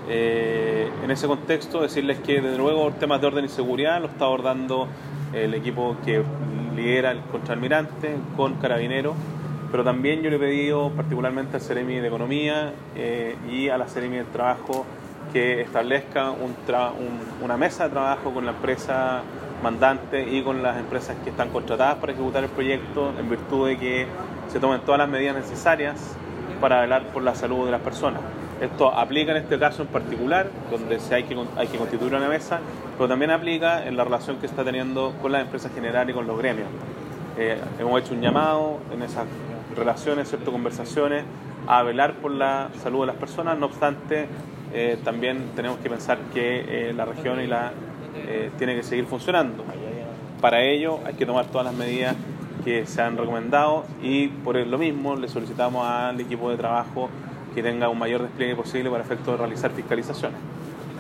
En ese contexto, decirles que desde luego temas de orden y seguridad lo está abordando el equipo que lidera el contraalmirante con Carabineros, pero también yo le he pedido particularmente al Seremi de Economía y a la Seremi del Trabajo que establezca una mesa de trabajo con la empresa mandante y con las empresas que están contratadas para ejecutar el proyecto, en virtud de que se tomen todas las medidas necesarias para velar por la salud de las personas. Esto aplica en este caso en particular, donde hay que constituir una mesa, pero también aplica en la relación que está teniendo con las empresas generales y con los gremios. Hemos hecho un llamado en esas relaciones, conversaciones, a velar por la salud de las personas. No obstante, también tenemos que pensar que la región tiene que seguir funcionando. Para ello hay que tomar todas las medidas que se han recomendado y por lo mismo le solicitamos al equipo de trabajo que tenga un mayor despliegue posible para efecto de realizar fiscalizaciones.